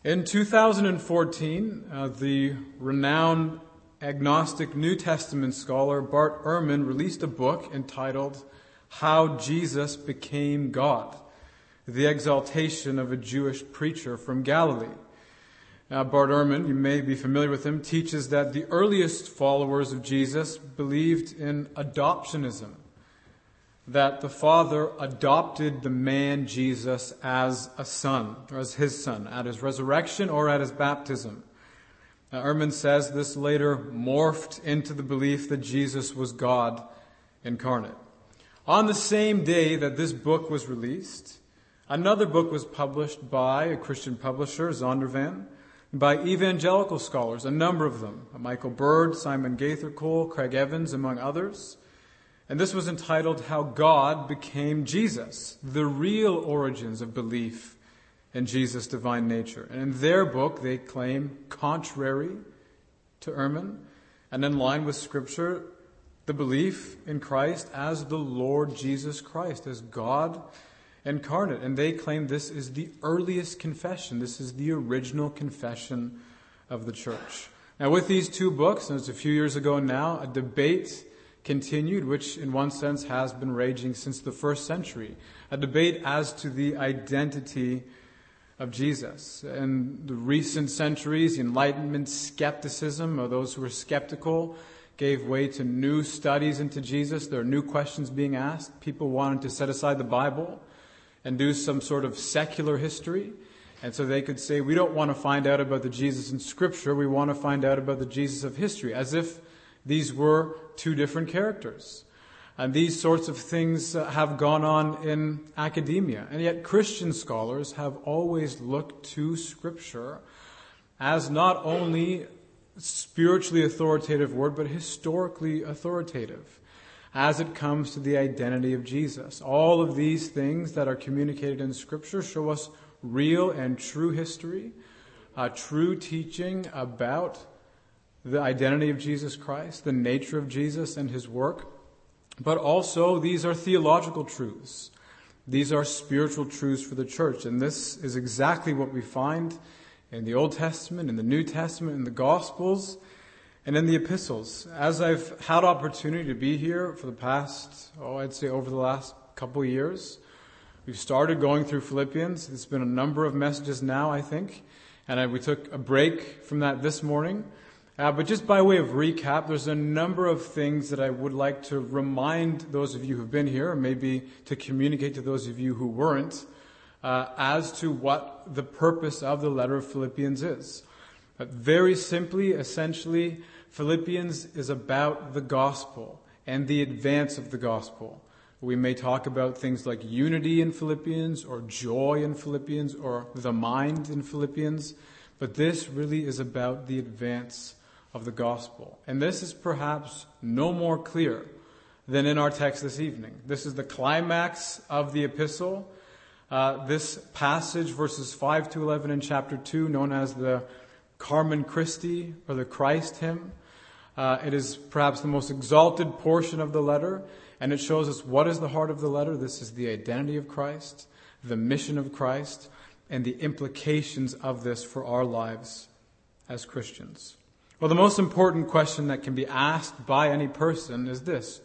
In 2014, the renowned agnostic New Testament scholar Bart Ehrman released a book entitled How Jesus Became God, the Exaltation of a Jewish Preacher from Galilee. Bart Ehrman, you may be familiar with him, teaches that the earliest followers of Jesus believed in adoptionism, that the Father adopted the man Jesus as a son, or as his son, at his resurrection or at his baptism. Ehrman says this later morphed into the belief that Jesus was God incarnate. On the same day that this book was released, another book was published by a Christian publisher, Zondervan, by evangelical scholars, a number of them, Michael Bird, Simon Gaither Cole, Craig Evans, among others. And this was entitled How God Became Jesus, the Real Origins of Belief in Jesus' Divine Nature. And in their book, they claim, contrary to Ehrman and in line with Scripture, the belief in Christ as the Lord Jesus Christ, as God incarnate. And they claim this is the earliest confession. This is the original confession of the church. Now, with these two books, and it's a few years ago now, a debate continued, which in one sense has been raging since the first century. A debate as to the identity of Jesus. In the recent centuries, the Enlightenment skepticism, or those who were skeptical, gave way to new studies into Jesus. There are new questions being asked. People wanted to set aside the Bible and do some sort of secular history. And so they could say, we don't want to find out about the Jesus in Scripture, we want to find out about the Jesus of history, as if these were two different characters. And these sorts of things have gone on in academia. And yet Christian scholars have always looked to Scripture as not only spiritually authoritative word, but historically authoritative as it comes to the identity of Jesus. All of these things that are communicated in Scripture show us real and true history, true teaching about the identity of Jesus Christ, the nature of Jesus and his work. But also, these are theological truths. These are spiritual truths for the church. And this is exactly what we find in the Old Testament, in the New Testament, in the Gospels, and in the epistles. As I've had opportunity to be here for the past, I'd say over the last couple of years, we've started going through Philippians. It's been a number of messages now, I think. And we took a break from that this morning. But just by way of recap, there's a number of things that I would like to remind those of you who've been here, or maybe to communicate to those of you who weren't, as to what the purpose of the letter of Philippians is. Very simply, essentially, Philippians is about the gospel and the advance of the gospel. We may talk about things like unity in Philippians, or joy in Philippians, or the mind in Philippians, but this really is about the advance of the gospel. And this is perhaps no more clear than in our text this evening. This is the climax of the epistle. This passage, verses 5 to 11 in chapter 2, known as the Carmen Christi, or the Christ hymn. It is perhaps the most exalted portion of the letter, and it shows us what is the heart of the letter. This is the identity of Christ, the mission of Christ, and the implications of this for our lives as Christians. Well, the most important question that can be asked by any person is this: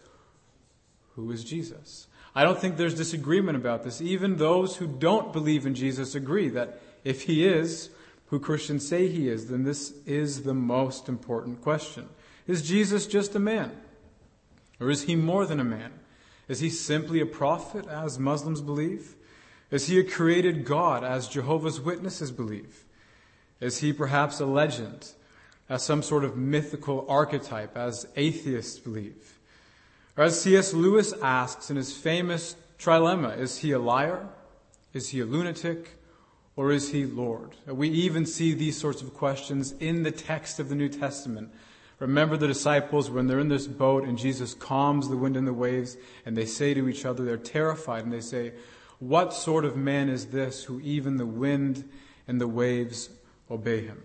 who is Jesus? I don't think there's disagreement about this. Even those who don't believe in Jesus agree that if he is who Christians say he is, then this is the most important question. Is Jesus just a man? Or is he more than a man? Is he simply a prophet, as Muslims believe? Is he a created God, as Jehovah's Witnesses believe? Is he perhaps a legend, as some sort of mythical archetype, as atheists believe? Or as C.S. Lewis asks in his famous trilemma, is he a liar? Is he a lunatic? Or is he Lord? We even see these sorts of questions in the text of the New Testament. Remember the disciples when they're in this boat and Jesus calms the wind and the waves, and they say to each other, they're terrified, and they say, what sort of man is this who even the wind and the waves obey him?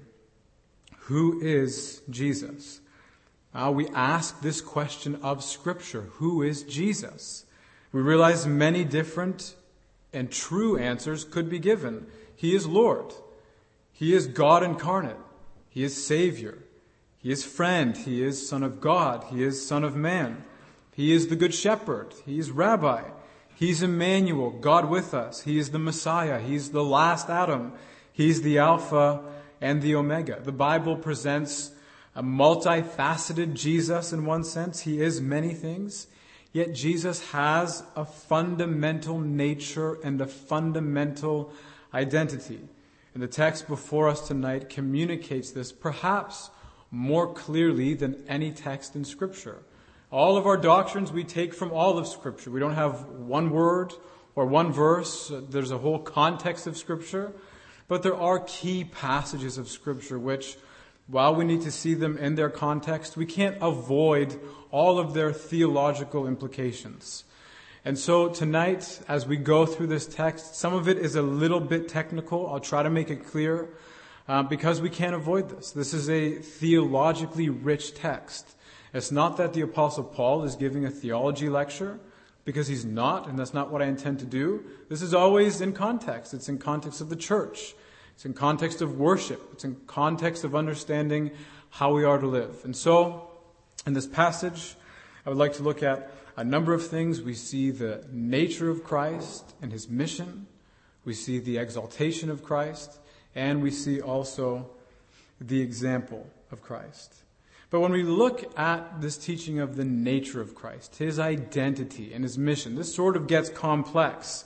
Who is Jesus? We ask this question of Scripture. Who is Jesus? We realize many different and true answers could be given. He is Lord. He is God incarnate. He is Savior. He is friend. He is Son of God. He is Son of Man. He is the Good Shepherd. He is Rabbi. He's Emmanuel, God with us. He is the Messiah. He's the last Adam. He's the Alpha and the Omega. The Bible presents a multifaceted Jesus in one sense. He is many things. Yet Jesus has a fundamental nature and a fundamental identity. And the text before us tonight communicates this perhaps more clearly than any text in Scripture. All of our doctrines we take from all of Scripture. We don't have one word or one verse. There's a whole context of Scripture. But there are key passages of Scripture which, while we need to see them in their context, we can't avoid all of their theological implications. And so tonight, as we go through this text, some of it is a little bit technical. I'll try to make it clear because we can't avoid this. This is a theologically rich text. It's not that the Apostle Paul is giving a theology lecture, because he's not, and that's not what I intend to do. This is always in context. It's in context of the church. It's in context of worship. It's in context of understanding how we are to live. And so, in this passage, I would like to look at a number of things. We see the nature of Christ and his mission. We see the exaltation of Christ. And we see also the example of Christ. But when we look at this teaching of the nature of Christ, his identity and his mission, this sort of gets complex.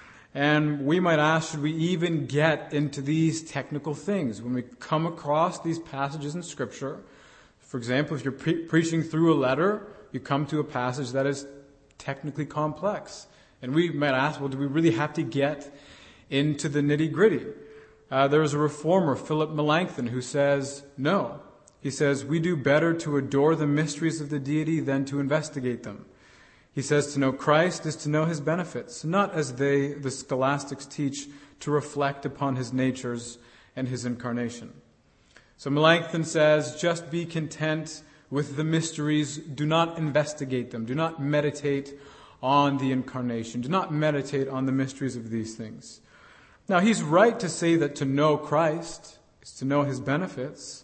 And we might ask, should we even get into these technical things? When we come across these passages in Scripture, for example, if you're preaching through a letter, you come to a passage that is technically complex. And we might ask, well, do we really have to get into the nitty-gritty? There is a reformer, Philip Melanchthon, who says, no. He says, we do better to adore the mysteries of the deity than to investigate them. He says to know Christ is to know his benefits, not as they, the scholastics, teach, to reflect upon his natures and his incarnation. So Melanchthon says, just be content with the mysteries. Do not investigate them. Do not meditate on the incarnation. Do not meditate on the mysteries of these things. Now, he's right to say that to know Christ is to know his benefits.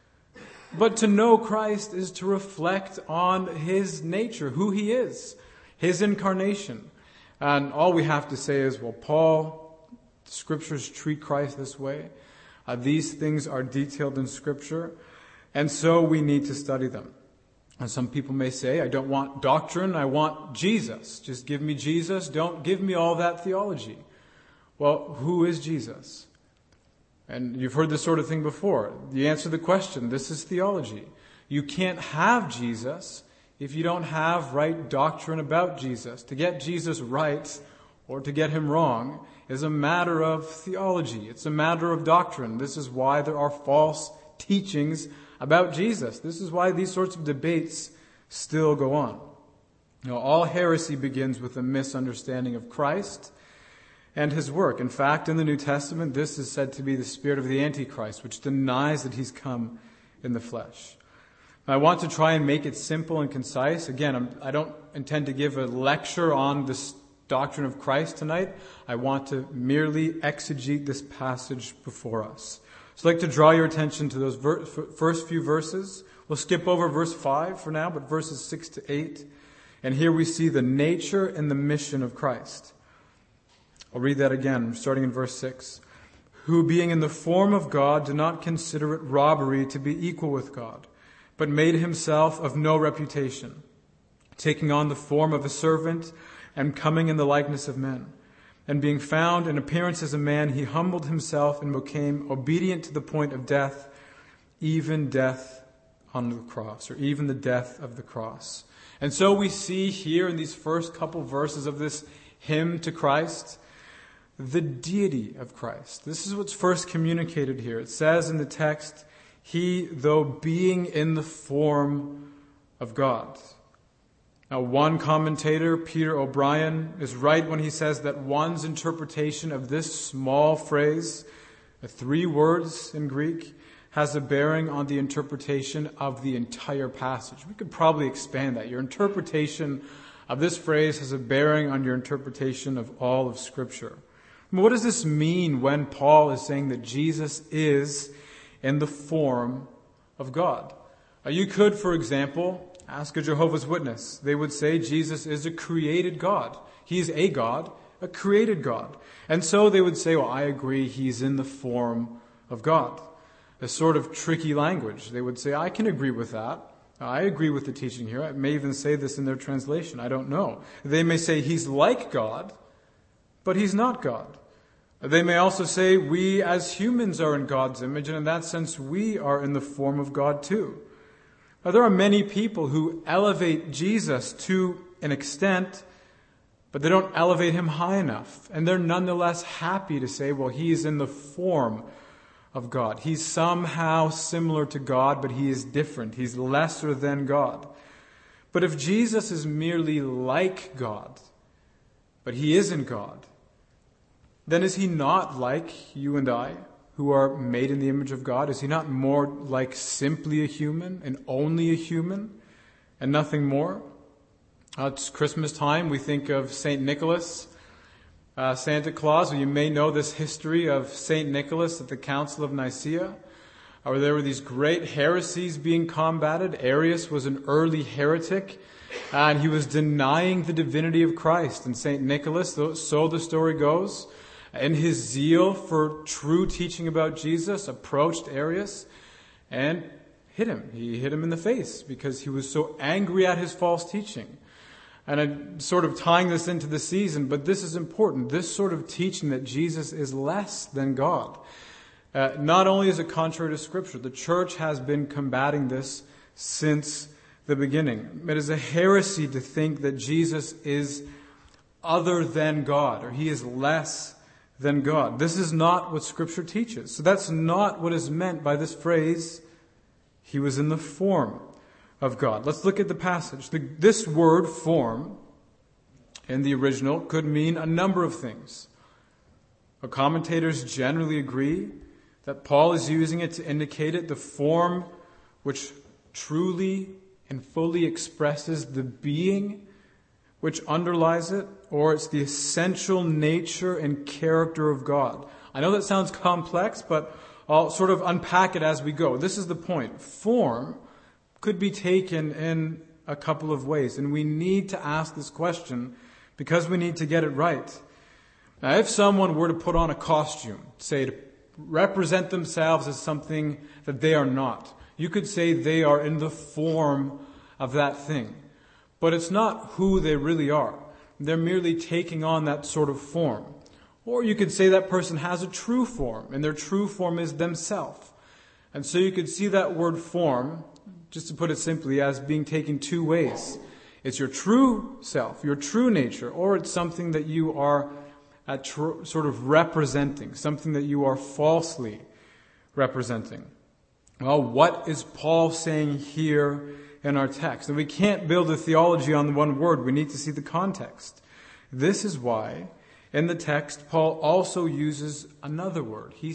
But to know Christ is to reflect on his nature, who he is, his incarnation. And all we have to say is, well, Paul, the Scriptures treat Christ this way. These things are detailed in Scripture, and so we need to study them. And some people may say, I don't want doctrine, I want Jesus. Just give me Jesus, don't give me all that theology. Well, who is Jesus? And you've heard this sort of thing before. You answer the question, this is theology. You can't have Jesus if you don't have right doctrine about Jesus. To get Jesus right or to get him wrong is a matter of theology. It's a matter of doctrine. This is why there are false teachings about Jesus. This is why these sorts of debates still go on. All heresy begins with a misunderstanding of Christ and his work. In fact, in the New Testament, this is said to be the spirit of the Antichrist, which denies that he's come in the flesh. I want to try and make it simple and concise. Again, I don't intend to give a lecture on this doctrine of Christ tonight. I want to merely exegete this passage before us. So I'd like to draw your attention to those first few verses. We'll skip over verse 5 for now, but verses 6 to 8. And here we see the nature and the mission of Christ. I'll read that again, starting in verse 6. Who, being in the form of God, did not consider it robbery to be equal with God, but made himself of no reputation, taking on the form of a servant and coming in the likeness of men. And being found in appearance as a man, he humbled himself and became obedient to the point of death, even death on the cross, or even the death of the cross. And so we see here in these first couple verses of this hymn to Christ, the deity of Christ. This is what's first communicated here. It says in the text, he, though being in the form of God. Now, one commentator, Peter O'Brien, is right when he says that one's interpretation of this small phrase, 3 words in Greek, has a bearing on the interpretation of the entire passage. We could probably expand that. Your interpretation of this phrase has a bearing on your interpretation of all of Scripture. What does this mean when Paul is saying that Jesus is in the form of God? You could, for example, ask a Jehovah's Witness. They would say Jesus is a created God. He's a God, a created God. And so they would say, well, I agree, he's in the form of God. A sort of tricky language. They would say, I can agree with that. I agree with the teaching here. I may even say this in their translation. I don't know. They may say he's like God, but he's not God. They may also say we as humans are in God's image, and in that sense we are in the form of God too. Now, there are many people who elevate Jesus to an extent, but they don't elevate him high enough. And they're nonetheless happy to say, well, he is in the form of God. He's somehow similar to God, but he is different. He's lesser than God. But if Jesus is merely like God, but he isn't God, then is he not like you and I, who are made in the image of God? Is he not more like simply a human and only a human and nothing more? It's Christmas time. We think of St. Nicholas, Santa Claus. Well, you may know this history of St. Nicholas at the Council of Nicaea, where there were these great heresies being combated. Arius was an early heretic, and he was denying the divinity of Christ. And St. Nicholas, so the story goes, in his zeal for true teaching about Jesus, approached Arius and hit him. He hit him in the face because he was so angry at his false teaching. And I'm sort of tying this into the season, but this is important. This sort of teaching that Jesus is less than God. Not only is it contrary to Scripture, the church has been combating this since the beginning. It is a heresy to think that Jesus is other than God, or he is less than God. This is not what Scripture teaches. So that's not what is meant by this phrase, he was in the form of God. Let's look at the passage. This word, form, in the original could mean a number of things. Commentators generally agree that Paul is using it to indicate it, the form which truly and fully expresses the being which underlies it, or it's the essential nature and character of God. I know that sounds complex, but I'll sort of unpack it as we go. This is the point. Form could be taken in a couple of ways, and we need to ask this question because we need to get it right. Now, if someone were to put on a costume, say to represent themselves as something that they are not, you could say they are in the form of that thing. But it's not who they really are. They're merely taking on that sort of form. Or you could say that person has a true form, and their true form is themselves. And so you could see that word form, just to put it simply, as being taken two ways. It's your true self, your true nature, or it's something that you are sort of representing, something that you are falsely representing. Well, what is Paul saying here in our text? And we can't build a theology on the one word. We need to see the context. This is why in the text Paul also uses another word. He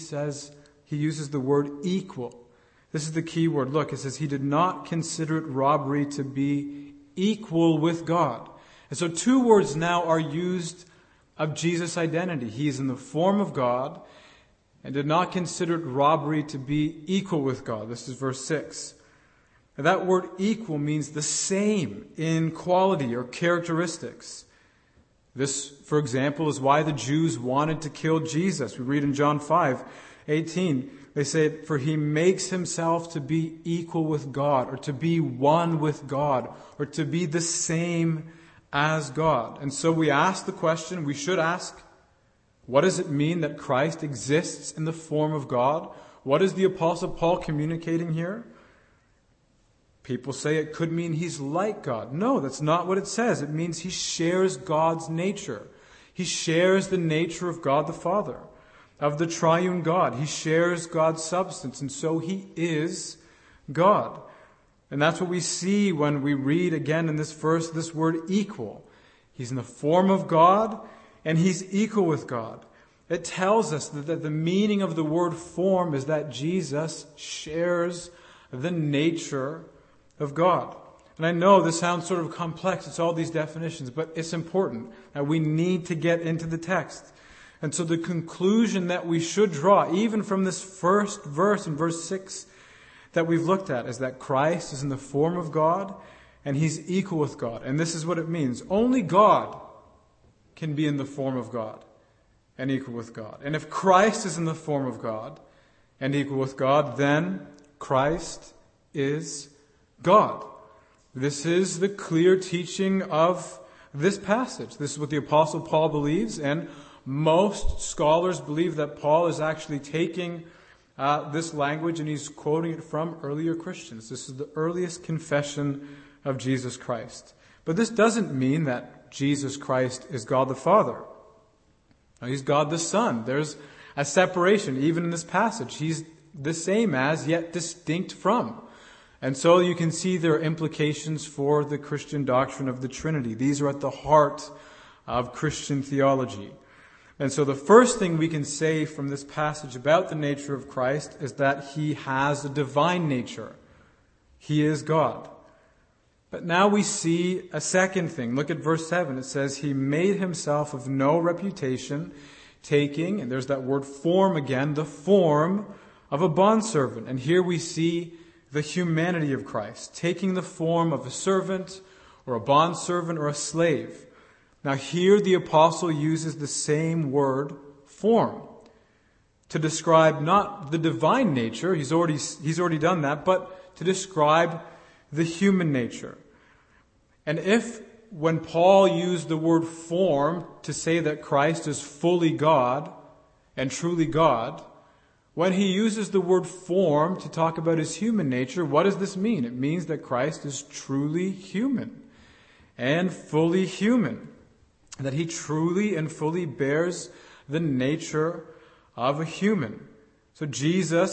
uses the word equal. This is the key word. Look, it says he did not consider it robbery to be equal with God. And so two words now are used of Jesus' identity. He is in the form of God and did not consider it robbery to be equal with God. This is verse 6. Now, that word equal means the same in quality or characteristics. This, for example, is why the Jews wanted to kill Jesus. We read in John 5:18. They say, for he makes himself to be equal with God, or to be one with God, or to be the same as God. And so we ask the question, we should ask, what does it mean that Christ exists in the form of God? What is the Apostle Paul communicating here? People say it could mean he's like God. No, that's not what it says. It means he shares God's nature. He shares the nature of God the Father, of the triune God. He shares God's substance, and so he is God. And that's what we see when we read again in this verse, this word equal. He's in the form of God, and he's equal with God. It tells us that the meaning of the word form is that Jesus shares the nature of God. And I know this sounds sort of complex. It's all these definitions, but it's important. Now we need to get into the text. And so the conclusion that we should draw, even from this first verse in verse 6 that we've looked at, is that Christ is in the form of God and he's equal with God. And this is what it means. Only God can be in the form of God and equal with God. And if Christ is in the form of God and equal with God, then Christ is God. This is the clear teaching of this passage. This is what the Apostle Paul believes, and most scholars believe that Paul is actually taking this language and he's quoting it from earlier Christians. This is the earliest confession of Jesus Christ. But this doesn't mean that Jesus Christ is God the Father. No, he's God the Son. There's a separation even in this passage. He's the same as, yet distinct from. And so you can see there are implications for the Christian doctrine of the Trinity. These are at the heart of Christian theology. And so the first thing we can say from this passage about the nature of Christ is that he has a divine nature. He is God. But now we see a second thing. Look at verse 7. It says, he made himself of no reputation, taking, and there's that word form again, the form of a bondservant. And here we see the humanity of Christ, taking the form of a servant or a bondservant or a slave. Now here the apostle uses the same word, form, to describe not the divine nature, he's already done that, but to describe the human nature. And if when Paul used the word form to say that Christ is fully God and truly God, when he uses the word form to talk about his human nature, what does this mean? It means that Christ is truly human and fully human. That he truly and fully bears the nature of a human. So Jesus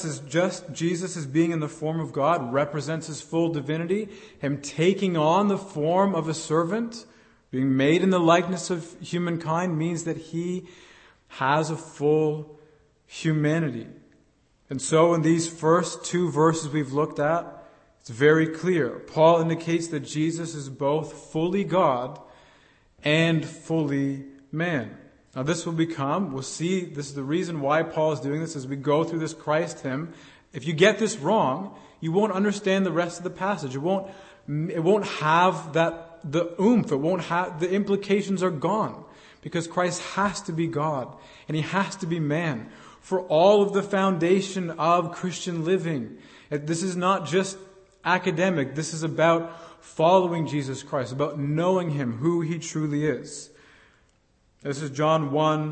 is being in the form of God, represents his full divinity. Him taking on the form of a servant, being made in the likeness of humankind, means that he has a full humanity. And so in these first two verses we've looked at, it's very clear. Paul indicates that Jesus is both fully God and fully man. Now we'll see, this is the reason why Paul is doing this as we go through this Christ hymn. If you get this wrong, you won't understand the rest of the passage. It won't have the oomph. The implications are gone. Because Christ has to be God and he has to be man for all of the foundation of Christian living. This is not just academic. This is about following Jesus Christ, about knowing him, who he truly is. This is John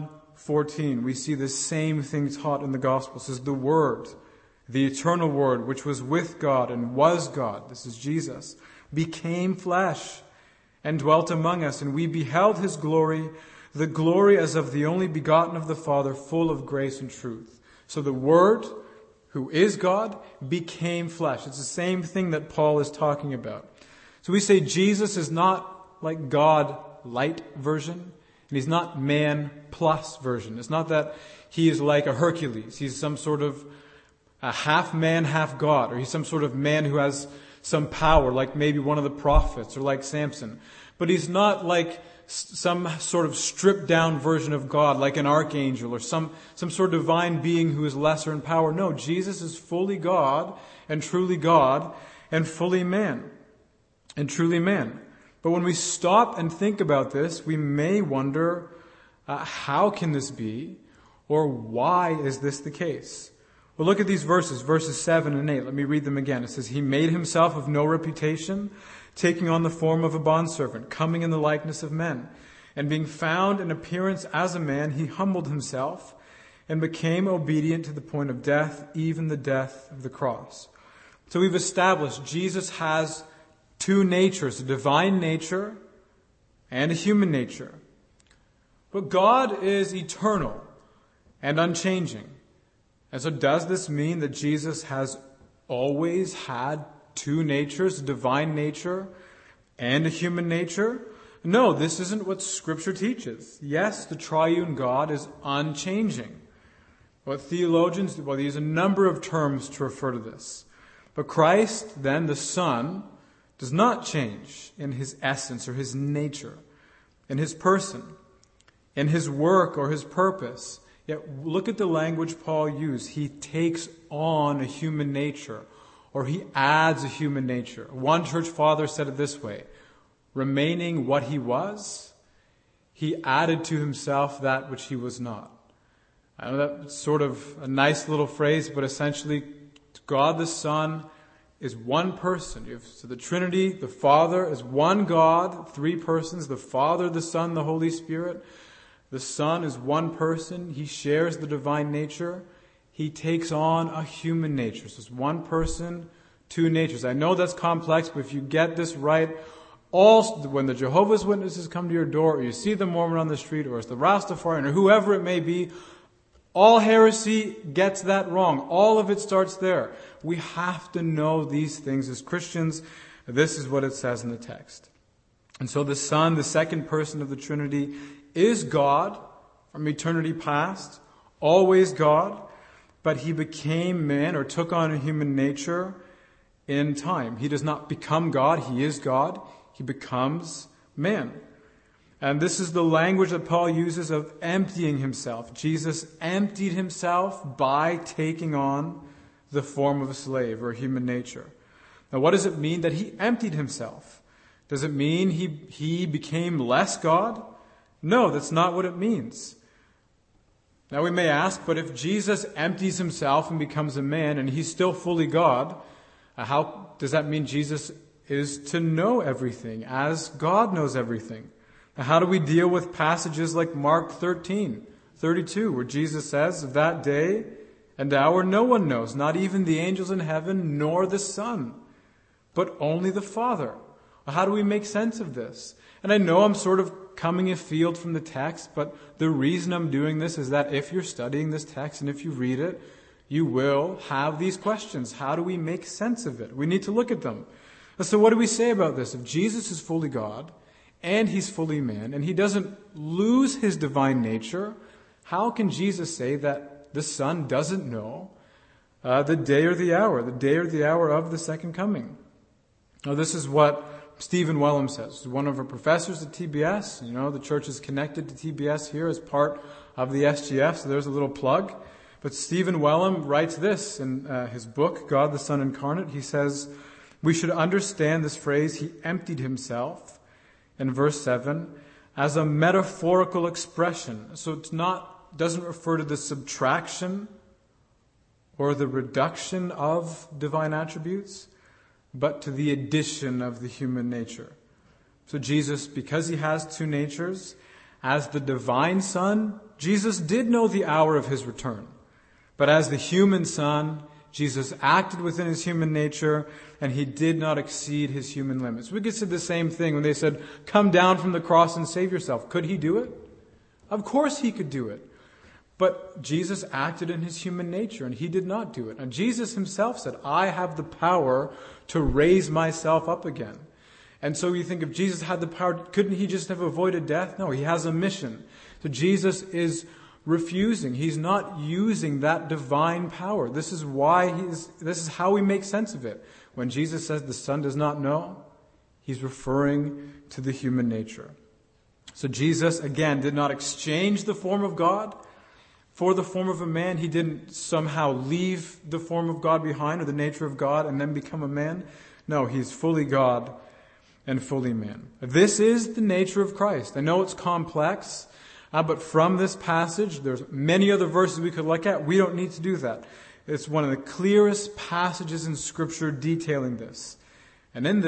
1:14. We see the same thing taught in the gospel. It says, the Word, the eternal Word, which was with God and was God, this is Jesus, became flesh and dwelt among us, and we beheld his glory, the glory as of the only begotten of the Father, full of grace and truth. So the Word, who is God, became flesh. It's the same thing that Paul is talking about. So we say Jesus is not like God light version, and he's not man plus version. It's not that he is like a Hercules. He's some sort of a half man, half God, or he's some sort of man who has some power, like maybe one of the prophets, or like Samson. But he's not like some sort of stripped down version of God, like an archangel, or some sort of divine being who is lesser in power. No, Jesus is fully God, and fully man. And truly man. But when we stop and think about this, we may wonder, how can this be? Or why is this the case? Well, look at these verses 7 and 8. Let me read them again. It says, he made himself of no reputation, taking on the form of a bondservant, coming in the likeness of men. And being found in appearance as a man, he humbled himself and became obedient to the point of death, even the death of the cross. So we've established Jesus has two natures, a divine nature and a human nature. But God is eternal and unchanging. And so does this mean that Jesus has always had two natures, a divine nature and a human nature? No, this isn't what Scripture teaches. Yes, the triune God is unchanging. What theologians, they use a number of terms to refer to this. But Christ, then, the Son, does not change in his essence or his nature, in his person. in his work or his purpose. Yet look at the language Paul used. He takes on a human nature, or he adds a human nature. One church father said it this way: remaining what he was, he added to himself that which he was not. I know that's sort of a nice little phrase, but essentially God the Son is one person. So the Trinity, the Father is one God, three persons, the Father, the Son, the Holy Spirit. The Son is one person. He shares the divine nature. He takes on a human nature. So it's one person, two natures. I know that's complex, but if you get this right, when the Jehovah's Witnesses come to your door, or you see the Mormon on the street, or it's the Rastafarian, or whoever it may be, all heresy gets that wrong. All of it starts there. We have to know these things as Christians. This is what it says in the text. And so the Son, the second person of the Trinity, is God from eternity past, always God, but he became man, or took on a human nature in time. He does not become God. He is God. He becomes man. And this is the language that Paul uses of emptying himself. Jesus emptied himself by taking on the form of a slave, or human nature. Now, what does it mean that he emptied himself? Does it mean he became less God? No, that's not what it means. Now we may ask, but if Jesus empties himself and becomes a man, and he's still fully God, how does that mean Jesus is to know everything as God knows everything? Now, how do we deal with passages like Mark 13:32, where Jesus says, "Of that day and hour no one knows, not even the angels in heaven, nor the Son, but only the Father"? Well, how do we make sense of this? And I know I'm sort of coming afield from the text, but the reason I'm doing this is that if you're studying this text and if you read it, you will have these questions. How do we make sense of it? We need to look at them. So what do we say about this? If Jesus is fully God and he's fully man, and he doesn't lose his divine nature, how can Jesus say that the Son doesn't know the day or the hour of the second coming? Now, this is what Stephen Wellum says. He's one of our professors at TBS. You know, the church is connected to TBS here as part of the SGF, so there's a little plug. But Stephen Wellum writes this in his book, God the Son Incarnate. He says, we should understand this phrase, he emptied himself, in verse 7, as a metaphorical expression. So doesn't refer to the subtraction or the reduction of divine attributes, but to the addition of the human nature. So Jesus, because he has two natures, as the divine Son, Jesus did know the hour of his return. But as the human Son, Jesus acted within his human nature, and he did not exceed his human limits. We could say the same thing when they said, come down from the cross and save yourself. Could he do it? Of course he could do it. But Jesus acted in his human nature, and he did not do it. And Jesus himself said, I have the power to raise myself up again. And so you think if Jesus had the power, couldn't he just have avoided death? No, he has a mission. So Jesus is refusing. He's not using that divine power. This is how we make sense of it. When Jesus says the Son does not know, he's referring to the human nature. So Jesus, again, did not exchange the form of God for the form of a man. He didn't somehow leave the form of God behind, or the nature of God, and then become a man. No, he's fully God and fully man. This is the nature of Christ. I know it's complex, but from this passage, there's many other verses we could look at. We don't need to do that. It's one of the clearest passages in Scripture detailing this. And in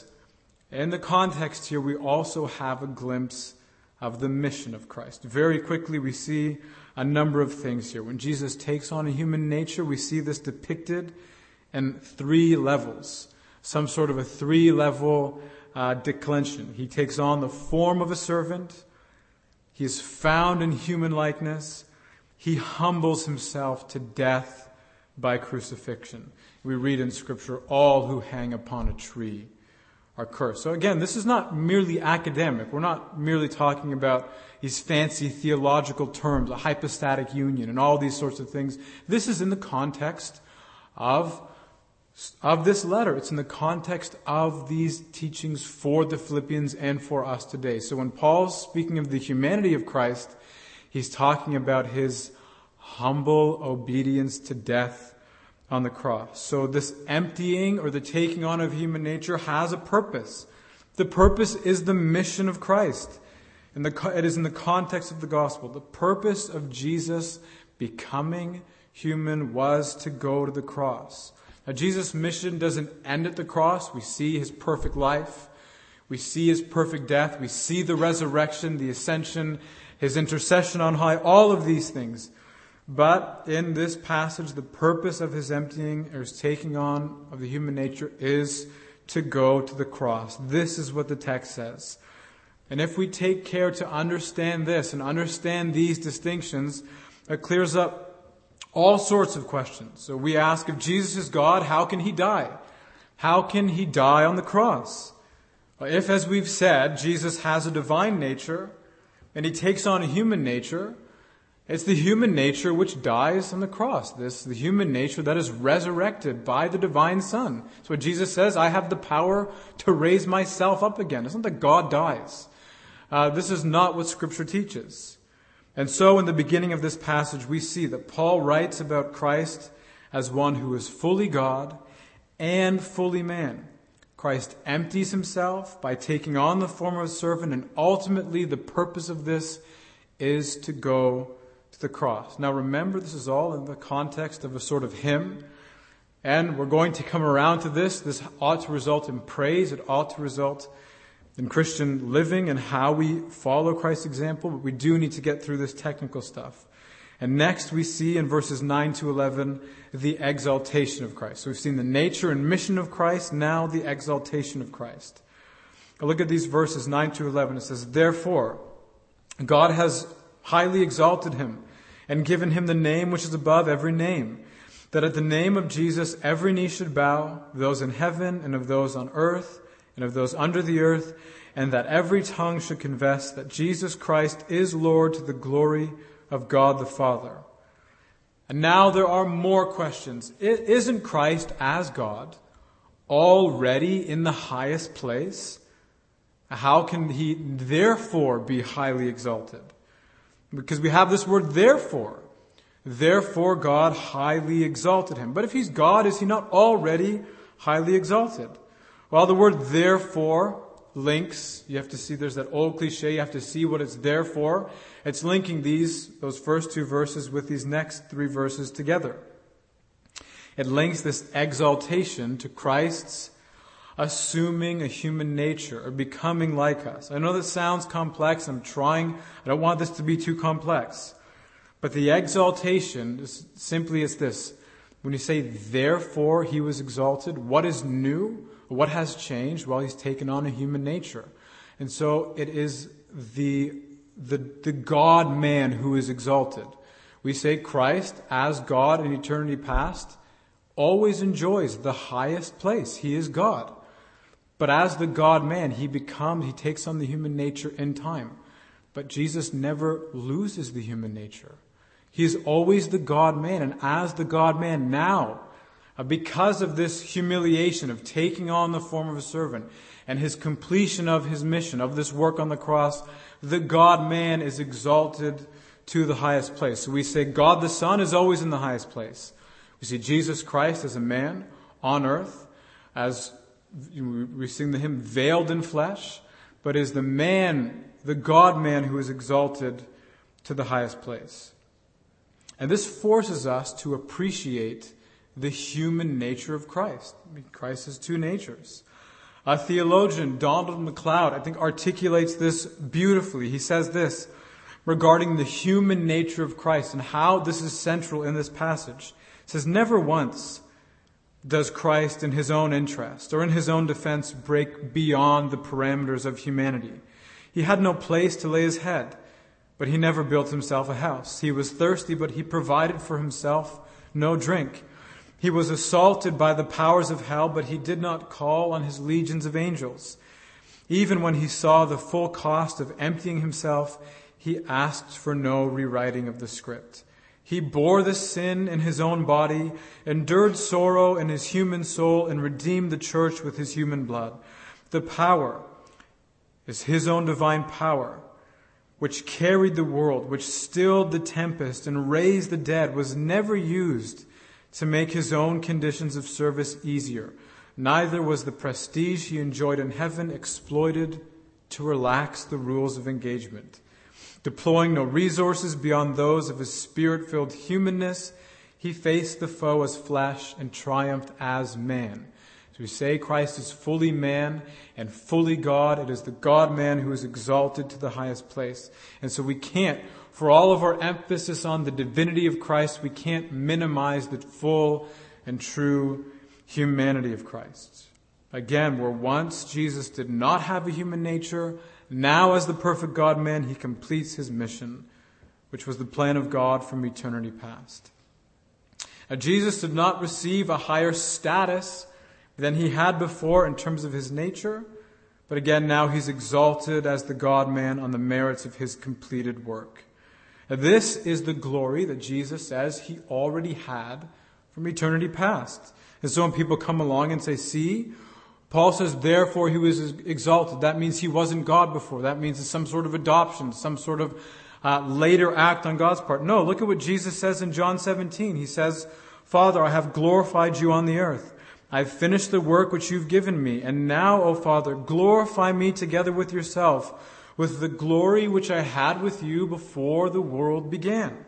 the context here, we also have a glimpse of the mission of Christ. Very quickly, we see a number of things here. When Jesus takes on a human nature, we see this depicted in 3 levels. Some sort of a 3-level declension. He takes on the form of a servant. He is found in human likeness. He humbles himself to death by crucifixion. We read in Scripture, all who hang upon a tree are cursed. So again, this is not merely academic. We're not merely talking about these fancy theological terms, a hypostatic union and all these sorts of things. This is in the context of of this letter. It's in the context of these teachings for the Philippians and for us today. So when Paul's speaking of the humanity of Christ, he's talking about his humble obedience to death on the cross. So this emptying or the taking on of human nature has a purpose. The purpose is the mission of Christ. And it is in the context of the gospel. The purpose of Jesus becoming human was to go to the cross. Now, Jesus' mission doesn't end at the cross. We see his perfect life. We see his perfect death. We see the resurrection, the ascension, his intercession on high, all of these things. But in this passage, the purpose of his emptying or his taking on of the human nature is to go to the cross. This is what the text says. And if we take care to understand this and understand these distinctions, it clears up all sorts of questions. So we ask, if Jesus is God, how can he die? How can he die on the cross? If, as we've said, Jesus has a divine nature and he takes on a human nature, it's the human nature which dies on the cross. The human nature that is resurrected by the divine Son. That's what Jesus says, I have the power to raise myself up again. It's not that God dies. This is not what Scripture teaches. And so in the beginning of this passage, we see that Paul writes about Christ as one who is fully God and fully man. Christ empties himself by taking on the form of a servant, and ultimately the purpose of this is to go to the cross. Now remember, this is all in the context of a sort of hymn, and we're going to come around to this. This ought to result in praise. It ought to result in Christian living and how we follow Christ's example, but we do need to get through this technical stuff. And next we see in verses 9 to 11 the exaltation of Christ. So we've seen the nature and mission of Christ, now the exaltation of Christ. Now look at these verses 9 to 11. It says, Therefore, God has highly exalted him and given him the name which is above every name, that at the name of Jesus every knee should bow, those in heaven and of those on earth and of those under the earth, and that every tongue should confess that Jesus Christ is Lord, to the glory of God the Father. And now there are more questions. Isn't Christ as God already in the highest place? How can he therefore be highly exalted? Because we have this word therefore. Therefore God highly exalted him. But if he's God, is he not already highly exalted? Well, the word therefore links. You have to see, there's that old cliche, you have to see what it's there for. It's linking those first two verses with these next three verses together. It links this exaltation to Christ's assuming a human nature or becoming like us. I know this sounds complex. I don't want this to be too complex. But the exaltation is simply this. When you say, therefore he was exalted, what is new? What has changed? Well, he's taken on a human nature. And so it is the God-man who is exalted. We say Christ, as God in eternity past, always enjoys the highest place. He is God. But as the God-man, he takes on the human nature in time. But Jesus never loses the human nature. He is always the God-man. And as the God-man now, because of this humiliation of taking on the form of a servant and his completion of his mission, of this work on the cross, the God-man is exalted to the highest place. So we say God the Son is always in the highest place. We see Jesus Christ as a man on earth, as we sing the hymn, veiled in flesh, but is the man, the God-man who is exalted to the highest place. And this forces us to appreciate the human nature of Christ. Christ has two natures. A theologian, Donald MacLeod, I think articulates this beautifully. He says this regarding the human nature of Christ and how this is central in this passage. He says, never once does Christ in his own interest or in his own defense break beyond the parameters of humanity. He had no place to lay his head, but he never built himself a house. He was thirsty, but he provided for himself no drink. He was assaulted by the powers of hell, but he did not call on his legions of angels. Even when he saw the full cost of emptying himself, he asked for no rewriting of the script. He bore the sin in his own body, endured sorrow in his human soul, and redeemed the church with his human blood. The power is his own divine power, which carried the world, which stilled the tempest and raised the dead, was never used to make his own conditions of service easier. Neither was the prestige he enjoyed in heaven exploited to relax the rules of engagement. Deploying no resources beyond those of his spirit-filled humanness, he faced the foe as flesh and triumphed as man. So we say Christ is fully man and fully God. It is the God-man who is exalted to the highest place. And so we can't, for all of our emphasis on the divinity of Christ, we can't minimize the full and true humanity of Christ. Again, where once Jesus did not have a human nature, now as the perfect God-man, he completes his mission, which was the plan of God from eternity past. Now, Jesus did not receive a higher status than he had before in terms of his nature, but again, now he's exalted as the God-man on the merits of his completed work. Now, this is the glory that Jesus says he already had from eternity past. And so when people come along and say, see, Paul says, therefore he was exalted. That means he wasn't God before. That means it's some sort of adoption, some sort of later act on God's part. No, look at what Jesus says in John 17. He says, Father, I have glorified you on the earth. I have finished the work which you've given me. And now, O Father, glorify me together with yourself, with the glory which I had with you before the world began.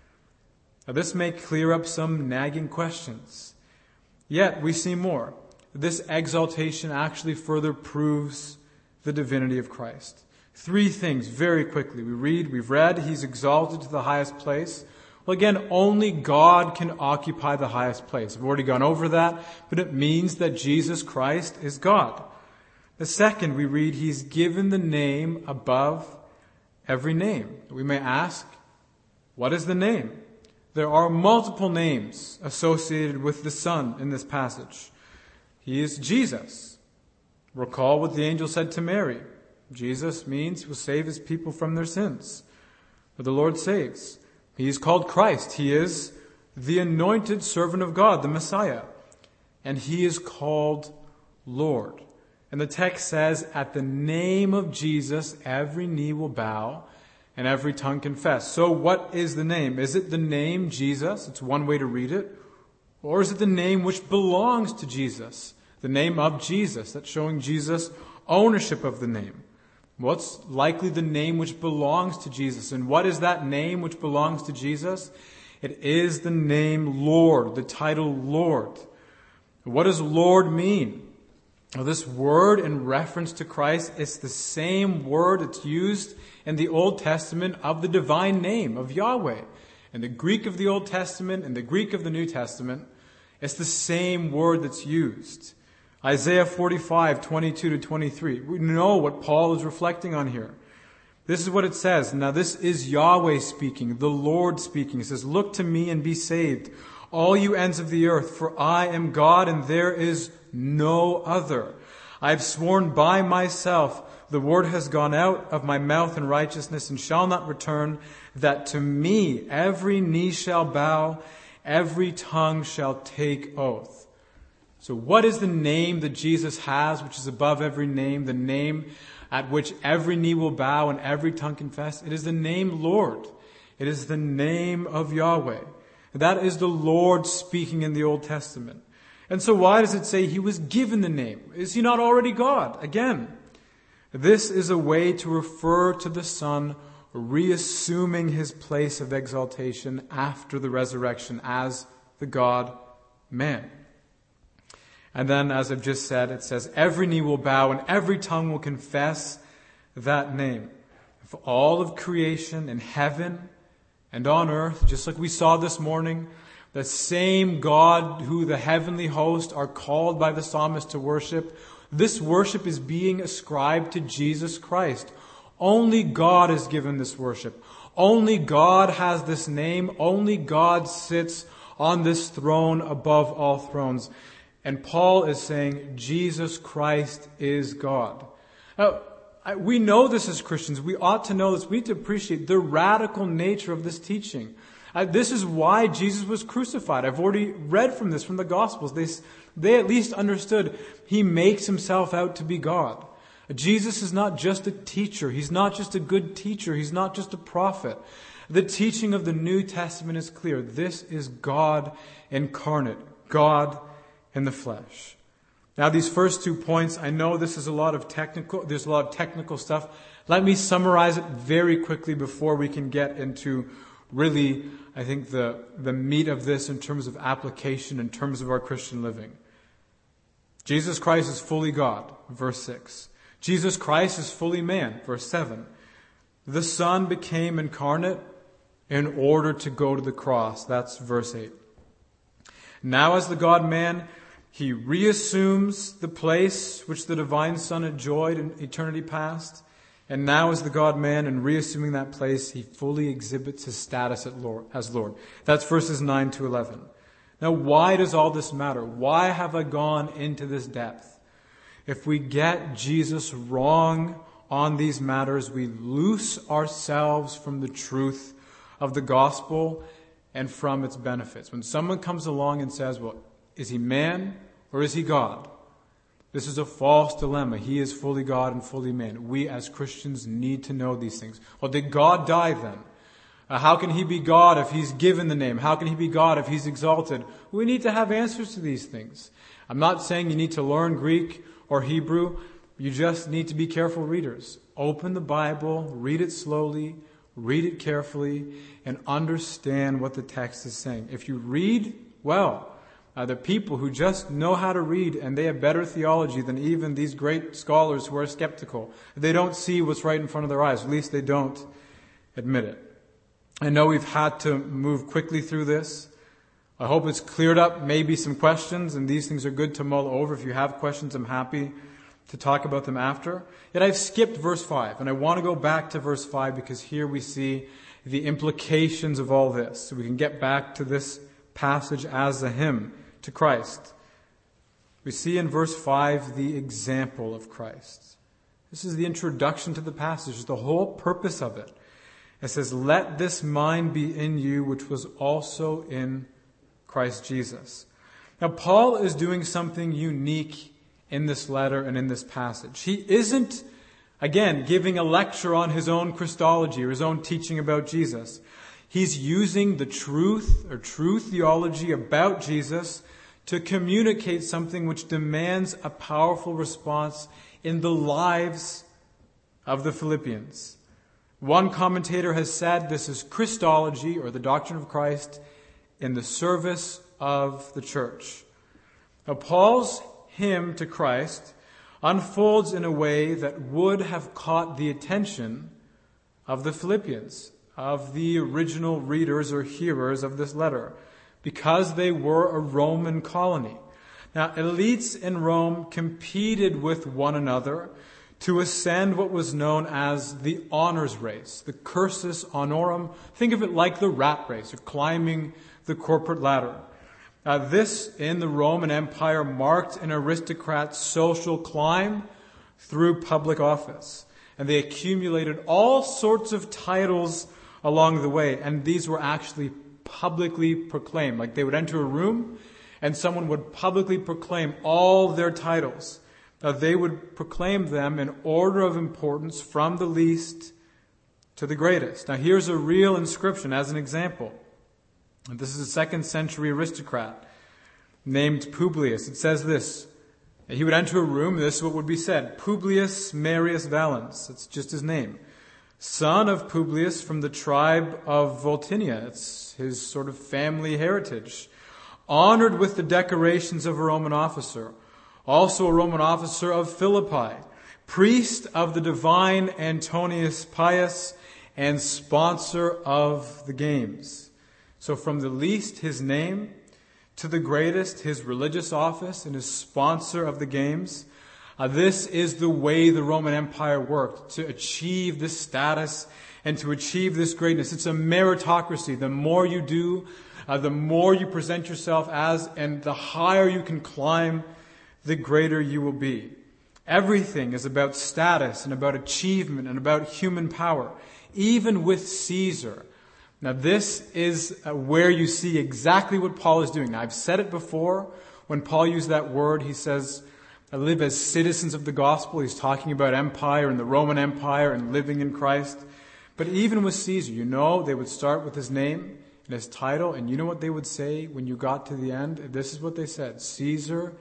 Now, this may clear up some nagging questions. Yet, we see more. This exaltation actually further proves the divinity of Christ. Three things very quickly. We've read, he's exalted to the highest place. Well, again, only God can occupy the highest place. I've already gone over that, but it means that Jesus Christ is God. The second, we read, he's given the name above every name. We may ask, what is the name? There are multiple names associated with the Son in this passage. He is Jesus. Recall what the angel said to Mary. Jesus means he will save his people from their sins. But the Lord saves. He is called Christ. He is the anointed servant of God, the Messiah. And he is called Lord. And the text says, at the name of Jesus, every knee will bow and every tongue confess. So what is the name? Is it the name Jesus? It's one way to read it. Or is it the name which belongs to Jesus? The name of Jesus. That's showing Jesus ownership of the name. What's likely the name which belongs to Jesus? And what is that name which belongs to Jesus? It is the name Lord, the title Lord. What does Lord mean? Well, this word in reference to Christ, it's the same word that's used in the Old Testament of the divine name of Yahweh. In the Greek of the Old Testament and the Greek of the New Testament, it's the same word that's used. Isaiah 45, 22 to 23. We know what Paul is reflecting on here. This is what it says. Now this is Yahweh speaking, the Lord speaking. It says, look to me and be saved, all you ends of the earth, for I am God and there is no other. I have sworn by myself, the word has gone out of my mouth in righteousness and shall not return, that to me every knee shall bow, every tongue shall take oath. So what is the name that Jesus has, which is above every name, the name at which every knee will bow and every tongue confess? It is the name Lord. It is the name of Yahweh. That is the Lord speaking in the Old Testament. And so why does it say he was given the name? Is he not already God? Again, this is a way to refer to the Son reassuming his place of exaltation after the resurrection as the God-man. And then, as I've just said, it says, every knee will bow and every tongue will confess that name. For all of creation in heaven and on earth, just like we saw this morning, the same God who the heavenly host are called by the psalmist to worship, this worship is being ascribed to Jesus Christ. Only God is given this worship. Only God has this name. Only God sits on this throne above all thrones. And Paul is saying Jesus Christ is God. Now, we know this as Christians. We ought to know this. We need to appreciate the radical nature of this teaching. This is why Jesus was crucified. I've already read from this, from the Gospels. They at least understood he makes himself out to be God. Jesus is not just a teacher. He's not just a good teacher. He's not just a prophet. The teaching of the New Testament is clear. This is God incarnate, God in the flesh. Now, these first 2 points, I know there's a lot of technical stuff. Let me summarize it very quickly before we can get into really, I think, the meat of this in terms of application, in terms of our Christian living. Jesus Christ is fully God, verse 6. Jesus Christ is fully man, verse 7. The Son became incarnate in order to go to the cross, that's verse 8. Now as the God-man, he reassumes the place which the divine Son enjoyed in eternity past. And now as the God-man, and reassuming that place, he fully exhibits his status as Lord. That's verses 9 to 11. Now, why does all this matter? Why have I gone into this depth? If we get Jesus wrong on these matters, we loose ourselves from the truth of the gospel and from its benefits. When someone comes along and says, well, is he man or is he God? This is a false dilemma. He is fully God and fully man. We as Christians need to know these things. Well, did God die then? How can he be God if he's given the name? How can he be God if he's exalted? We need to have answers to these things. I'm not saying you need to learn Greek or Hebrew. You just need to be careful readers. Open the Bible, read it slowly, read it carefully, and understand what the text is saying. If you read well, the people who just know how to read and they have better theology than even these great scholars who are skeptical. They don't see what's right in front of their eyes. At least they don't admit it. I know we've had to move quickly through this. I hope it's cleared up maybe some questions, and these things are good to mull over. If you have questions, I'm happy to talk about them after. Yet I've skipped verse 5, and I want to go back to verse 5 because here we see the implications of all this. So we can get back to this passage as a hymn to Christ. We see in verse 5 the example of Christ. This is the introduction to the passage, the whole purpose of it. It says, let this mind be in you, which was also in Christ Jesus. Now, Paul is doing something unique in this letter and in this passage. He isn't, again, giving a lecture on his own Christology or his own teaching about Jesus. He's using the truth or true theology about Jesus to communicate something which demands a powerful response in the lives of the Philippians. One commentator has said this is Christology, or the doctrine of Christ, in the service of the church. Now, Paul's hymn to Christ unfolds in a way that would have caught the attention of the Philippians, of the original readers or hearers of this letter, because they were a Roman colony. Now, elites in Rome competed with one another to ascend what was known as the honors race, the cursus honorum. Think of it like the rat race, or climbing the corporate ladder. This, in the Roman Empire, marked an aristocrat's social climb through public office. And they accumulated all sorts of titles along the way, and these were actually publicly proclaimed. Like they would enter a room, and someone would publicly proclaim all their titles. They would proclaim them in order of importance from the least to the greatest. Now here's a real inscription as an example. This is a 2nd century aristocrat named Publius. It says this. He would enter a room, this is what would be said. Publius Marius Valens, that's just his name. Son of Publius from the tribe of Voltinia. It's his sort of family heritage. Honored with the decorations of a Roman officer. Also a Roman officer of Philippi, priest of the divine Antonius Pius, and sponsor of the games. So from the least, his name, to the greatest, his religious office and his sponsor of the games. This is the way the Roman Empire worked to achieve this status and to achieve this greatness. It's a meritocracy. The more you do, the more you present yourself as, and the higher you can climb, the greater you will be. Everything is about status and about achievement and about human power. Even with Caesar, Now this is where you see exactly what Paul is doing. Now I've said it before. When Paul used that word, he says, I live as citizens of the gospel. He's talking about empire and the Roman Empire and living in Christ. But even with Caesar, they would start with his name and his title. And you know what they would say when you got to the end? This is what they said. Caesar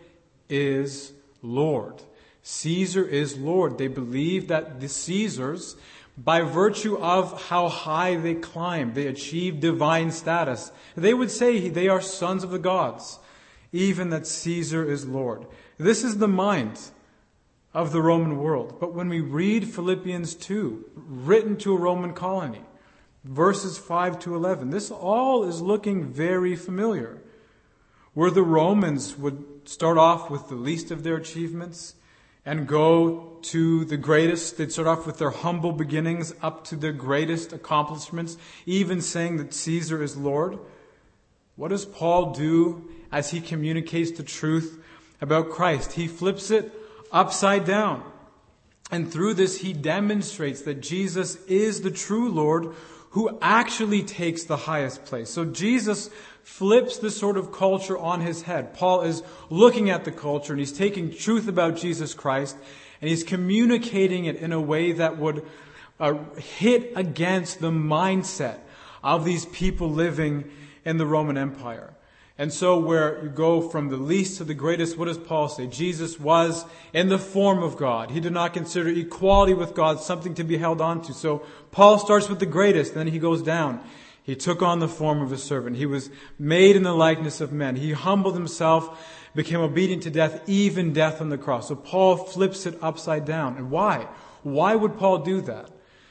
is Lord. Caesar is Lord. They believe that the Caesars, by virtue of how high they climb, they achieve divine status. They would say they are sons of the gods, even that Caesar is Lord. This is the mind of the Roman world. But when we read Philippians 2, written to a Roman colony, verses 5 to 11, this all is looking very familiar. Where the Romans would start off with the least of their achievements and go to the greatest. They'd start off with their humble beginnings up to their greatest accomplishments, even saying that Caesar is Lord. What does Paul do as he communicates the truth about Christ? He flips it upside down. And through this, he demonstrates that Jesus is the true Lord who actually takes the highest place. So Jesus flips this sort of culture on his head. Paul is looking at the culture and he's taking truth about Jesus Christ and he's communicating it in a way that would hit against the mindset of these people living in the Roman Empire. And so where you go from the least to the greatest, what does Paul say? Jesus was in the form of God. He did not consider equality with God something to be held on to. So Paul starts with the greatest, then he goes down. He took on the form of a servant. He was made in the likeness of men. He humbled himself, became obedient to death, even death on the cross. So Paul flips it upside down. And why? Why would Paul do that?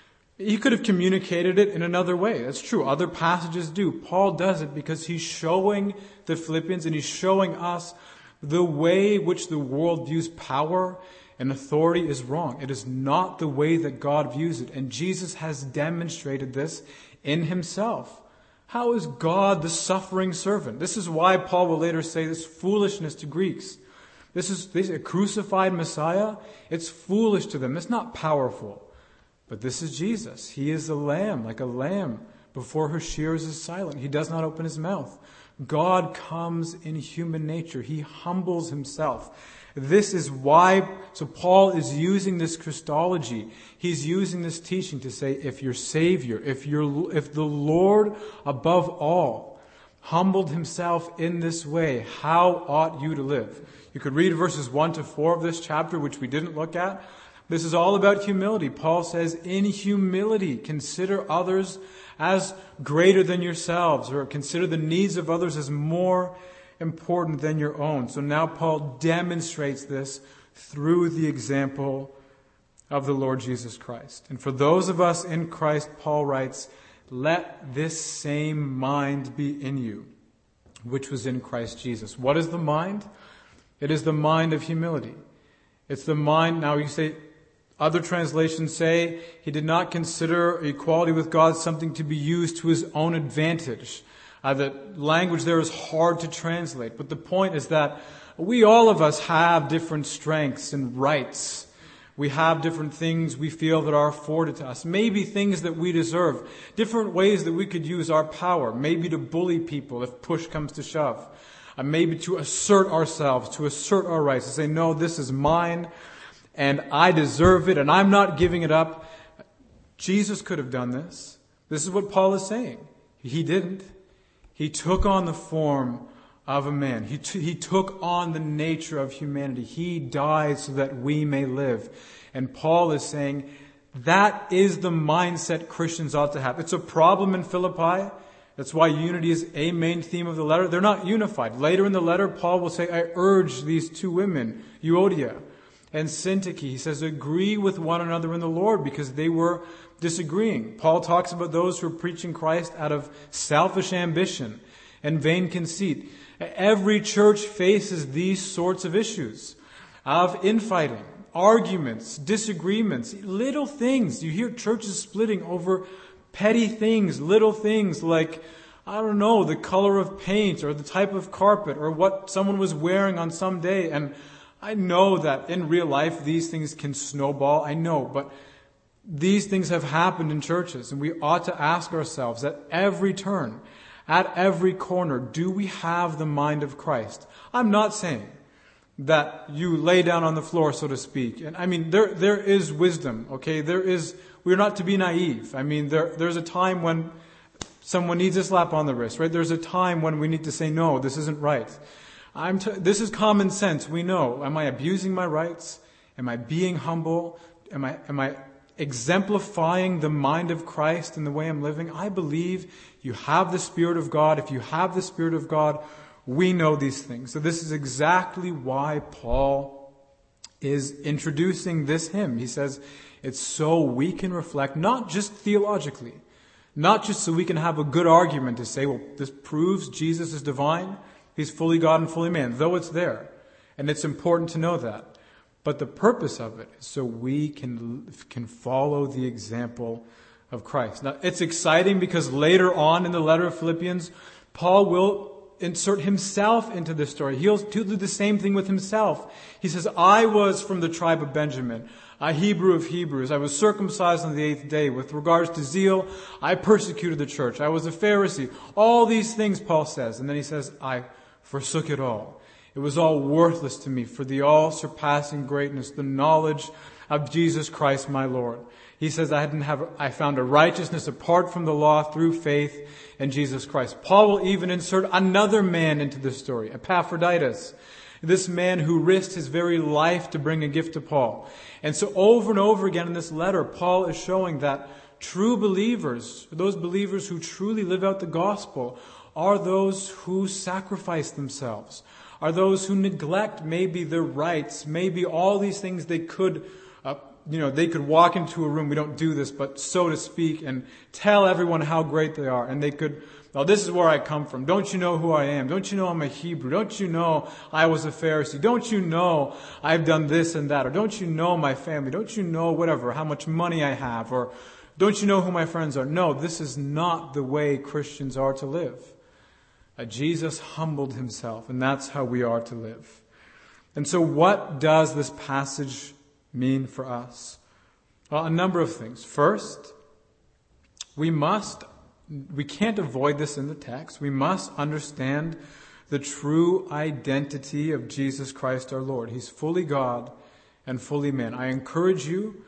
He could have communicated it in another way. That's true. Other passages do. Paul does it because he's showing the Philippians and he's showing us the way which the world views power and authority is wrong. It is not the way that God views it. And Jesus has demonstrated this in himself. How is God the suffering servant? This is why Paul will later say this foolishness to Greeks. This is a crucified Messiah. It's foolish to them. It's not powerful. But this is Jesus. He is a lamb, like a lamb before her shears is silent. He does not open his mouth. God comes in human nature. He humbles himself. This is why, so Paul is using this Christology. He's using this teaching to say, if your Savior, if the Lord above all humbled himself in this way, how ought you to live? You could read verses 1 to 4 of this chapter, which we didn't look at. This is all about humility. Paul says, in humility, consider others as greater than yourselves, or consider the needs of others as more important than your own. So now Paul demonstrates this through the example of the Lord Jesus Christ. And for those of us in Christ, Paul writes, let this same mind be in you, which was in Christ Jesus. What is the mind? It is the mind of humility. It's the mind, now you say, other translations say he did not consider equality with God something to be used to his own advantage. The language there is hard to translate, but the point is that all of us have different strengths and rights. We have different things we feel that are afforded to us. Maybe things that we deserve. Different ways that we could use our power. Maybe to bully people if push comes to shove. Maybe to assert ourselves, to assert our rights, to say, no, this is mine and I deserve it and I'm not giving it up. Jesus could have done this. This is what Paul is saying. He didn't. He took on the form of a man. He took on the nature of humanity. He died so that we may live. And Paul is saying that is the mindset Christians ought to have. It's a problem in Philippi. That's why unity is a main theme of the letter. They're not unified. Later in the letter, Paul will say, I urge these two women, Euodia and Syntyche. He says, agree with one another in the Lord, because they were disagreeing. Paul talks about those who are preaching Christ out of selfish ambition and vain conceit. Every church faces these sorts of issues of infighting, arguments, disagreements, little things. You hear churches splitting over petty things, little things like, the color of paint or the type of carpet or what someone was wearing on some day. And I know that in real life these things can snowball. I know, but these things have happened in churches, and we ought to ask ourselves at every turn, at every corner, do we have the mind of Christ? I'm not saying that you lay down on the floor, so to speak. And I mean, there is wisdom, okay? We're not to be naive. I mean, there's a time when someone needs a slap on the wrist, right? There's a time when we need to say, no, this isn't right. This is common sense. We know. Am I abusing my rights? Am I being humble? Am I exemplifying the mind of Christ in the way I'm living? I believe you have the Spirit of God. If you have the Spirit of God, we know these things. So this is exactly why Paul is introducing this hymn. He says it's so we can reflect, not just theologically, not just so we can have a good argument to say, well, this proves Jesus is divine. He's fully God and fully man, though it's there. And it's important to know that. But the purpose of it is so we can follow the example of Christ. Now, it's exciting because later on in the letter of Philippians, Paul will insert himself into this story. He'll do the same thing with himself. He says, I was from the tribe of Benjamin, a Hebrew of Hebrews. I was circumcised on the 8th day. With regards to zeal, I persecuted the church. I was a Pharisee. All these things, Paul says. And then he says, I forsook it all. It was all worthless to me for the all-surpassing greatness, the knowledge of Jesus Christ my Lord. He says, I found a righteousness apart from the law through faith in Jesus Christ. Paul will even insert another man into this story, Epaphroditus, this man who risked his very life to bring a gift to Paul. And so over and over again in this letter, Paul is showing that true believers, those believers who truly live out the gospel, are those who sacrifice themselves, are those who neglect maybe their rights, maybe all these things they could they could walk into a room, we don't do this, but so to speak, and tell everyone how great they are. And they could, well, this is where I come from. Don't you know who I am? Don't you know I'm a Hebrew? Don't you know I was a Pharisee? Don't you know I've done this and that? Or don't you know my family? Don't you know whatever, how much money I have? Or don't you know who my friends are? No, this is not the way Christians are to live. Jesus humbled himself, and that's how we are to live. And so what does this passage mean for us? Well, a number of things. First, we can't avoid this in the text. We must understand the true identity of Jesus Christ our Lord. He's fully God and fully man. I encourage you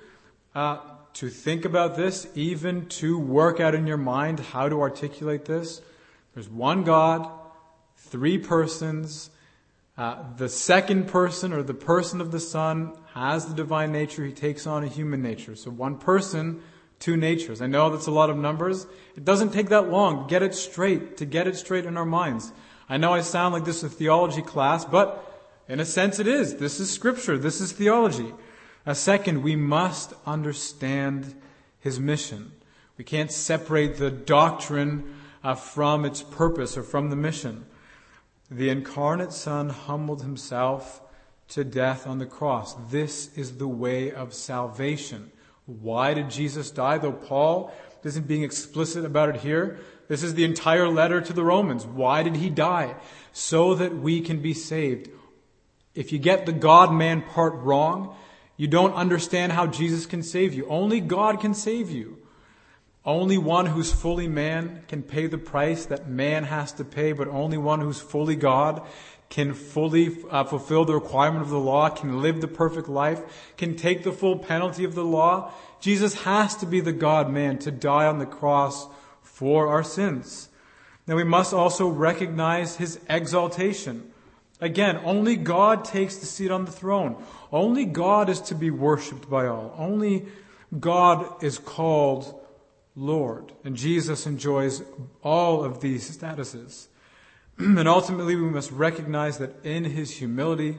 to think about this, even to work out in your mind how to articulate this. There's one God, three persons. The second person, or the person of the Son, has the divine nature. He takes on a human nature. So one person, two natures. I know that's a lot of numbers. It doesn't take that long to get it straight in our minds. I know I sound like this is a theology class, but in a sense it is. This is Scripture. This is theology. Second, we must understand His mission. We can't separate the doctrine from its purpose or from the mission. The incarnate Son humbled himself to death on the cross. This is the way of salvation. Why did Jesus die? Though Paul isn't being explicit about it here, this is the entire letter to the Romans. Why did he die? So that we can be saved. If you get the God-man part wrong, you don't understand how Jesus can save you. Only God can save you. Only one who's fully man can pay the price that man has to pay, but only one who's fully God can fully fulfill the requirement of the law, can live the perfect life, can take the full penalty of the law. Jesus has to be the God-man to die on the cross for our sins. Now we must also recognize His exaltation. Again, only God takes the seat on the throne. Only God is to be worshipped by all. Only God is called Lord. And Jesus enjoys all of these statuses. And ultimately we must recognize that in His humility,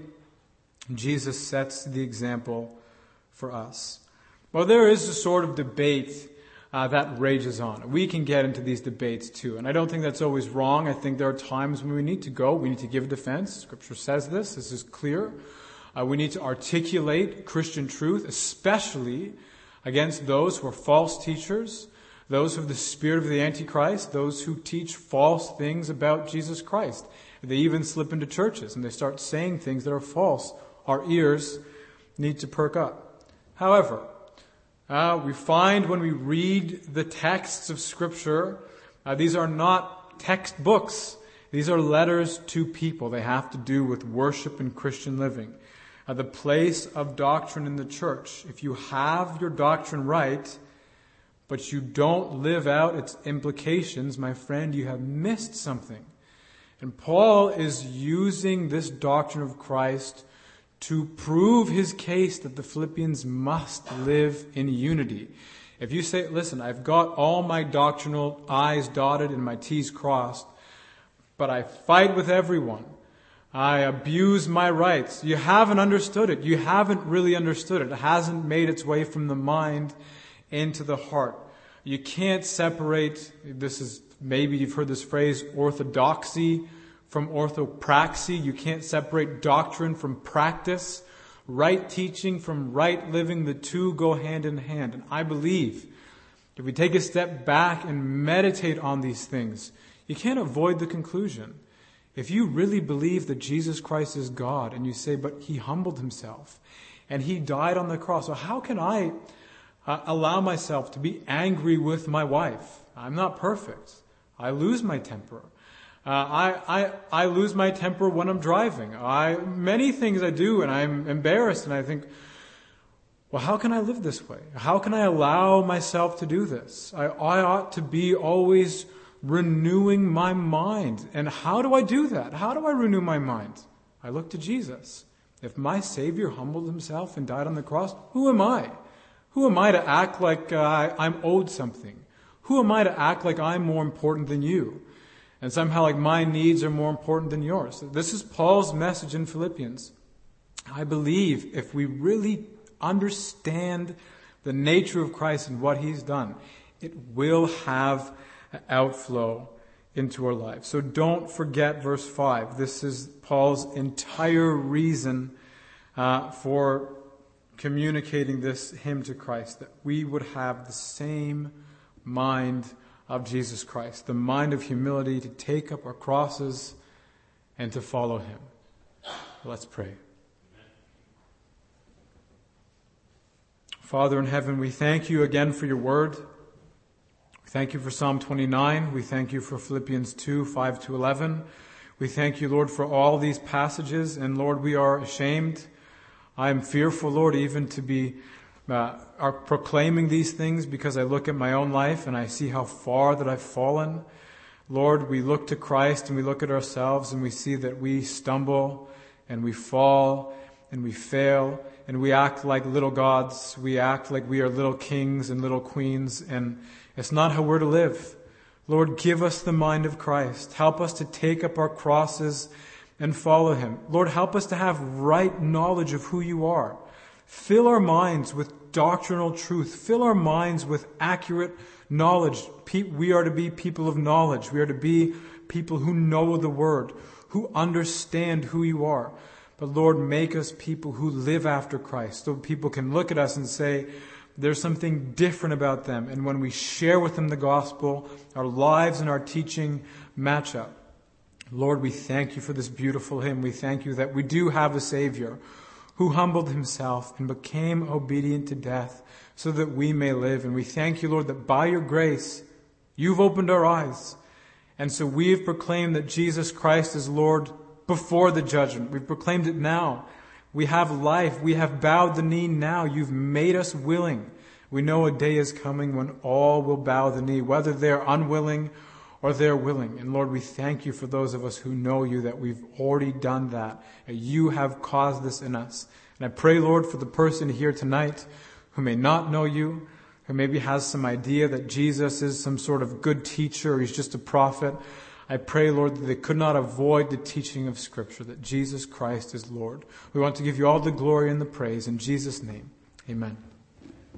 Jesus sets the example for us. Well, there is a sort of debate that rages on. We can get into these debates too. And I don't think that's always wrong. I think there are times when we need to go. We need to give a defense. Scripture says this. This is clear. We need to articulate Christian truth, especially against those who are false teachers, those who have the spirit of the Antichrist, those who teach false things about Jesus Christ. They even slip into churches and they start saying things that are false. Our ears need to perk up. However, We find when we read the texts of Scripture, these are not textbooks. These are letters to people. They have to do with worship and Christian living. The place of doctrine in the church. If you have your doctrine right, but you don't live out its implications, my friend, you have missed something. And Paul is using this doctrine of Christ to prove his case that the Philippians must live in unity. If you say, listen, I've got all my doctrinal I's dotted and my T's crossed, but I fight with everyone, I abuse my rights, you haven't understood it. You haven't really understood it. It hasn't made its way from the mind into the heart. You can't separate, maybe you've heard this phrase, orthodoxy from orthopraxy. You can't separate doctrine from practice, right teaching from right living. The two go hand in hand. And I believe if we take a step back and meditate on these things, you can't avoid the conclusion. If you really believe that Jesus Christ is God and you say, but he humbled himself and he died on the cross, so how can I allow myself to be angry with my wife? I'm not perfect. I lose my temper. I lose my temper when I'm driving. Many things I do and I'm embarrassed and I think, well, how can I live this way? How can I allow myself to do this? I ought to be always renewing my mind. And how do I do that? How do I renew my mind? I look to Jesus. If my Savior humbled himself and died on the cross, who am I? Who am I to act like I'm owed something? Who am I to act like I'm more important than you? And somehow like my needs are more important than yours. This is Paul's message in Philippians. I believe if we really understand the nature of Christ and what he's done, it will have an outflow into our lives. So don't forget verse 5. This is Paul's entire reason for communicating this hymn to Christ, that we would have the same mind of Jesus Christ, the mind of humility to take up our crosses and to follow him. Let's pray. Father in heaven, we thank you again for your word. We thank you for Psalm 29. We thank you for Philippians 2, 5 to 11. We thank you, Lord, for all these passages. And Lord, we are ashamed. I am fearful, Lord, even to be proclaiming these things because I look at my own life and I see how far that I've fallen. Lord, we look to Christ and we look at ourselves and we see that we stumble and we fall and we fail and we act like little gods. We act like we are little kings and little queens, and it's not how we're to live. Lord, give us the mind of Christ. Help us to take up our crosses and follow him. Lord, help us to have right knowledge of who you are. Fill our minds with doctrinal truth. Fill our minds with accurate knowledge. We are to be people of knowledge. We are to be people who know the word, who understand who you are. But Lord, make us people who live after Christ, so people can look at us and say, there's something different about them. And when we share with them the gospel, our lives and our teaching match up. Lord, we thank you for this beautiful hymn. We thank you that we do have a Savior who humbled himself and became obedient to death so that we may live. And we thank you, Lord, that by your grace, you've opened our eyes. And so we've proclaimed that Jesus Christ is Lord before the judgment. We've proclaimed it now. We have life. We have bowed the knee now. You've made us willing. We know a day is coming when all will bow the knee, whether they're unwilling or they're willing. And Lord, we thank you for those of us who know you, that we've already done that. You have caused this in us. And I pray, Lord, for the person here tonight who may not know you, who maybe has some idea that Jesus is some sort of good teacher or he's just a prophet. I pray, Lord, that they could not avoid the teaching of Scripture, that Jesus Christ is Lord. We want to give you all the glory and the praise. In Jesus' name, amen.